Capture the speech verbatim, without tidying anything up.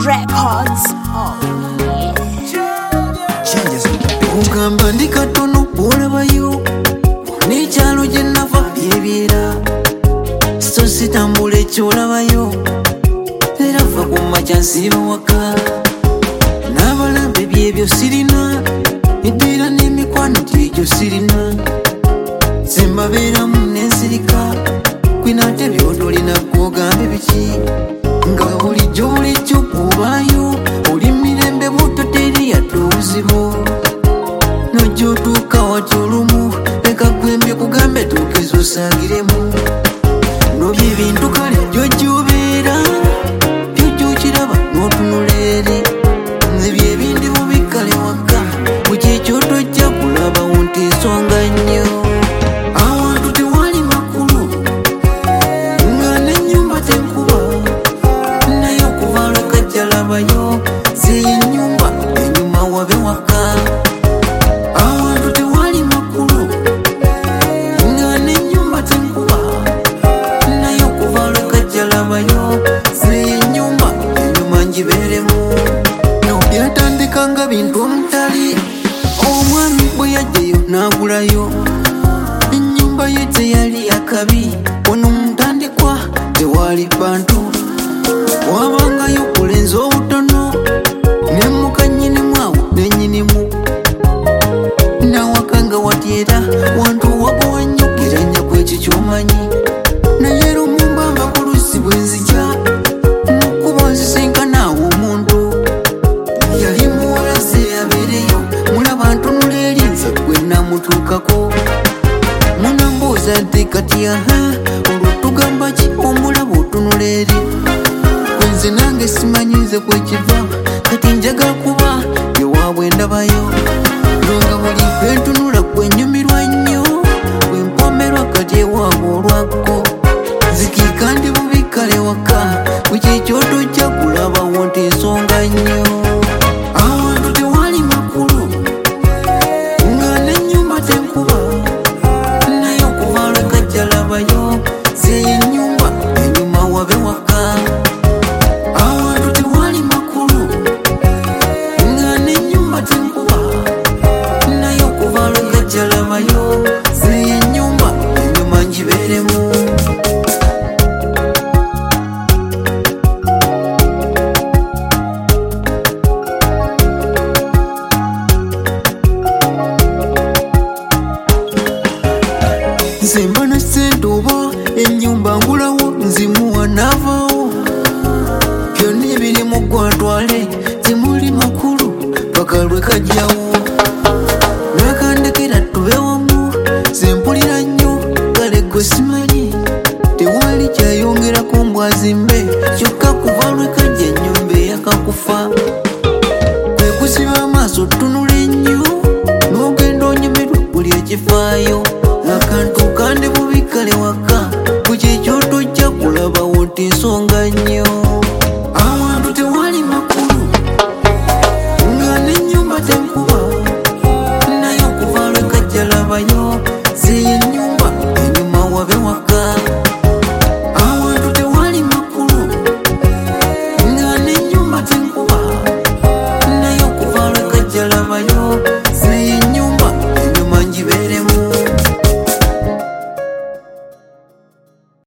Records. Oh, yeah. Ugamba ndi katono olabayo n'ekyalo gye nava byebyera so sitambula ekyolabayo era va ku makya nsiiba waka n'abalambe byebyo sirina eddiira n'emikwano gyegyo sirina sembabeeramu n'ensirika kwina ate by'otolina gwogambe biki nga bulijjo bulijjo bw'obaayo oli mirembe buto teri yadde obuzibu nojja otuuka wati olumu leka gwembye kugambe tuukiza osaagiremu nobyo ebintu kale gyojja obeera byojja okiraba n'otunula eri nze byebindi bubikale waka mu kyekyo tojja kulabawo nti ensonga nnyo awantu tewali makulu nga n'ennyumba tenkuba naye okuva lwekajja labayo zeyo ennyumba enyuma wabe waka awantu tewali makulu nga n'ennyumba tenkuba naye okuva lwekajja labayo zeyo ennyumba enyuma ngibeeremu byatandika nga bintu omutali omwami bwe yajjayo n'agulayo ennyumba ye teyali akabi ono mutandikwa tewali bantu wabangayo kulenza obutono nemuka nnyinimu awo nennyinimu nawaka wati era wantu wakuwanyukiranya kwekyo kyomanyi naye lumumbanga ku lusi bwe nzija mukuba nzisenkana awo omuntu yali muwalaze abeereyo mulaba ntunula eri nze gwe namutuukako munambuuza nti kati aha olwo tugamba ki omulaba otunula eri nze nange simanyi nze kwekiva kati njagala kuba yowaabwe ndabayo longa buli lwentunula gwenyumirwa nnyo bwempomerwa kati ewaabwe olwakko zikiika ndi bubikale waka bwekyekyo tojja kulabawo nti ensonga nnyo awantu tewali makulu nga n'ennyumba tenkuba naye okuva lwekajja labayo zeyo ennyumba enyuma wabe waka awantu tewali makulu nga n'ennyumba tenkuba naye okuva lwekajja labayo zeyo ennyumba enyuma ngibeeremu nze mba na ssente oba ennyumba ngulawo nzimuwa n'avaawo byonna ebirimu gwatwale temuli makulu paka lwe kajjawo nakandekera tube wamu ze mpulira nnyo kale gwe simanyi tewali kyayongerako mbwazimbe kyokka kuva lwe kajja ennyumba eyakakufa kwe kusiba amaaso tunula ennyo n'ogenda onyumirwa buli ekifaayo akantu kandi bubikale waka kukyekyo tojja kulabawo nti ensonga nnyo awantu tewali makulu nga n'ennyumba tenkuba naye okuva lwekajja labayo zeyo ennyumba enyuma wabe waka